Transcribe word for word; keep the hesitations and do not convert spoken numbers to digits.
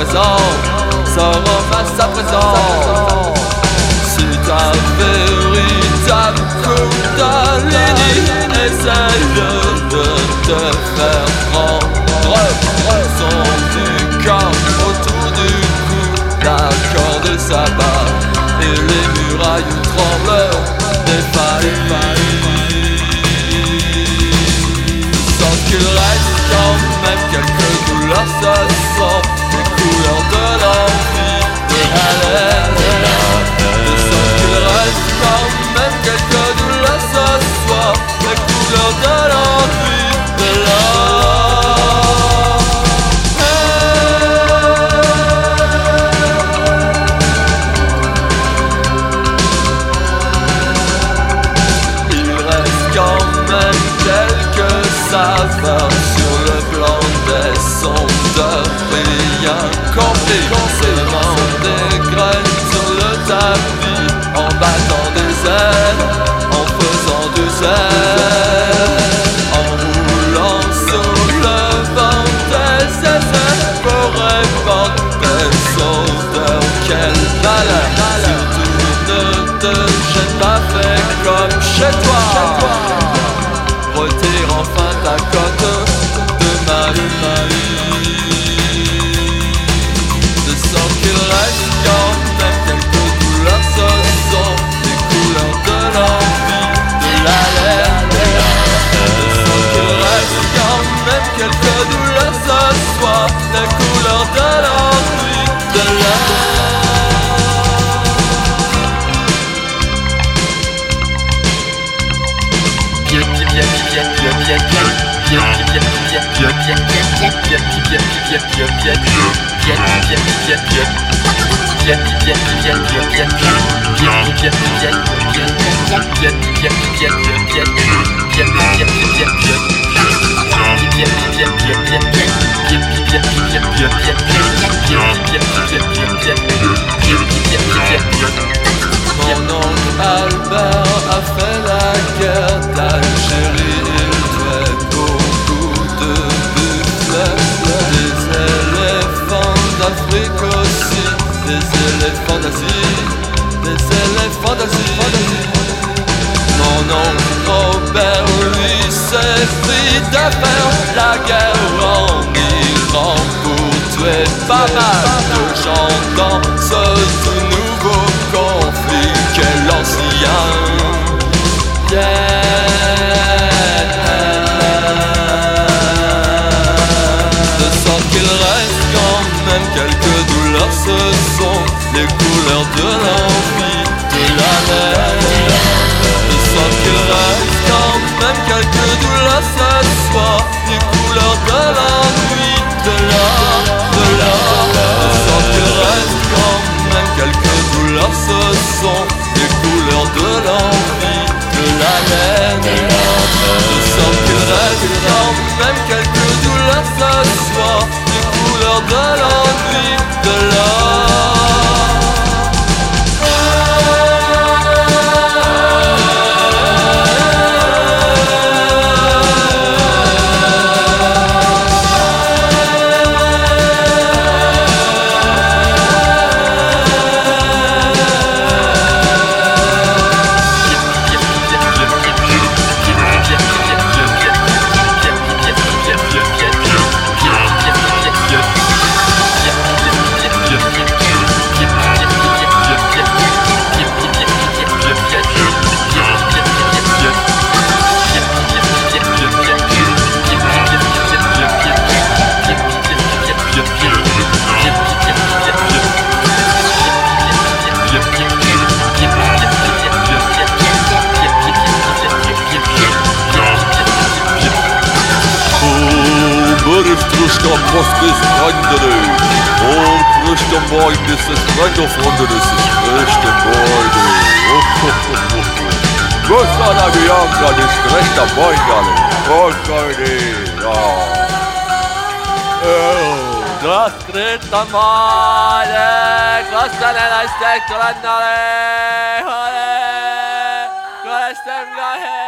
présent, ça ramasse à présent. C'est ta véritable Kundalini, essaye de te faire prendre son du corps autour du cou. La corde s'abat et les murailles tremblent, défaillent. Sans qu'il reste quand même quelques douleurs, ce sont les couleurs de l'envie, de la laine. Sans qu'il reste quand même quelques douleurs, ce soir, les couleurs de l'envie, de l'envie. Saveurs sur le blanc des sons de rien compris. Sémant des graines sur le tapis, en battant des ailes, en faisant du zèle, en roulant sur le vent des ailes, pour répandre des odeurs. Quelle valeur! Surtout ne te jette pas, fais comme chez toi. Retire enfin ta cote de Marie. Je sens qu'il reste quand même quelques douleurs, ce sont les couleurs de l'envie, de la laine. Je sens qu'il reste quand même quelques douleurs, ce soir, les couleurs de l'envie, de la laine. Mon oncle Albert a fait la guerre d'Algérie. Il fait beaucoup de buffles, des éléphants d'Afrique aussi, des éléphants d'Asie, des éléphants d'Asie. Mon oncle Robert, lui, s'est pris d'affaire la guerre en Iran pour tuer pas mal de gens dans ce tout nouveau conflit qu'est l'ancien. Yeah. Je sens qu'il reste quand même quelques douleurs, ce sont les couleurs de l'envie, de la laine. Je sens qu'il reste quand même quelques douleurs, ce soir, les couleurs de la nuit, de la, de la. Je sens qu'il reste quand même quelques douleurs, ce sont les couleurs de l'envie, de la laine. Je sens qu'il reste quand même quelques douleurs, ce soir, les couleurs de l'envie, de la. Krishna Postis Vandere. Oh, Krishna boy, this is kind of wonder, this is Krishna boy. Oh, oh, oh, oh. Gosana Bianca, this Krishna boy, darling. Oh, Gordie. Das Krishna boy, Gosana Bianca, Krishna boy.